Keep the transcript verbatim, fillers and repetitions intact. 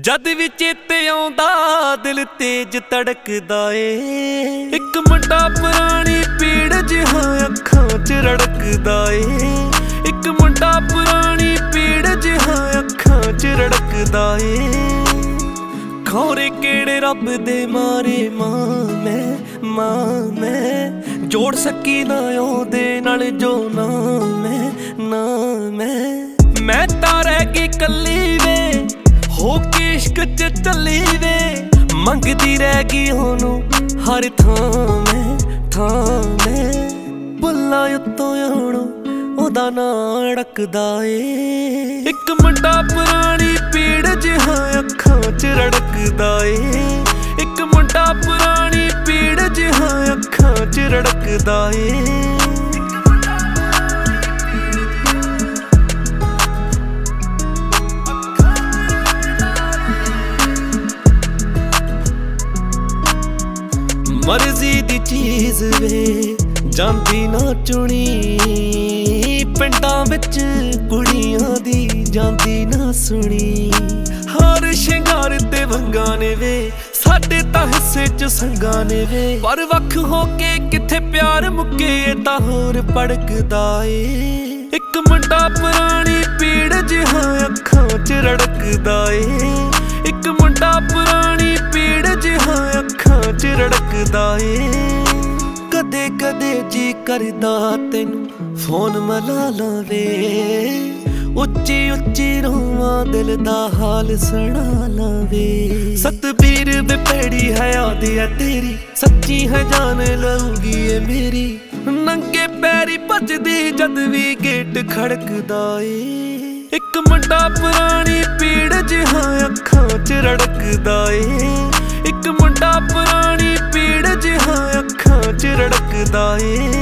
जद भी चेते आउंदा दिल तेज धड़कदा ए। इक मुंडा पुरानी पीड़ जिहा अखां च रड़कदा ए। इक मुंडा पुरानी पीड़ जिहा अखां च रड़कदा ए। खौरे केड़े रब दे मारे मां मैं मां मैं जोड़ सकी ना ओहदे नाल जो ना मैं ना मैं मैं तां रह गई कल्ली वे हो के इश्क च चली वे। मंगदी रह गई ओनू हर थां मैं थां मैं बुल्ला उत्तों आउणों ओहदा नां अड़कदा ए। इक मुंडा पुरानी पीड़ जिहा अखां च रड़कदा ए। इक मुंडा पुरानी पीड़ जिहा अखां च रड़कदा ए। मर्जी दी चीज वे जांदी ना चुनी पिंडां विच कुड़ियां दी जांदी ना सुनी। हार शिंगार ते वंगां ने वे साडे तां हिस्से च संगां ने वे। पर वख हो के किथे प्यार मुक्के तां होर भड़कदा ए। इक मुंडा पुरानी पीड़ जिहा अखां च रड़कदा ए। इक मुंडा पुरानी पीड़ जिहा अखां च रड़कदा ए। कदे कदे जी करदा तैनू फोन मला लावे उच्ची उच्ची रोवां दिल दा हाल सुना लावे। सतबीर वे भैड़ी है याद है तेरी सच्ची है जान लऊगी ये मेरी। नंगे पैरी भजदी जद भी गेट खड़कदा ए। इक मुंडा पुरानी पीड़ जिहा अखां च रड़कदा ए। इक मुंडा पुरानी पीड़ जिहा अखां च रड़कदा ए।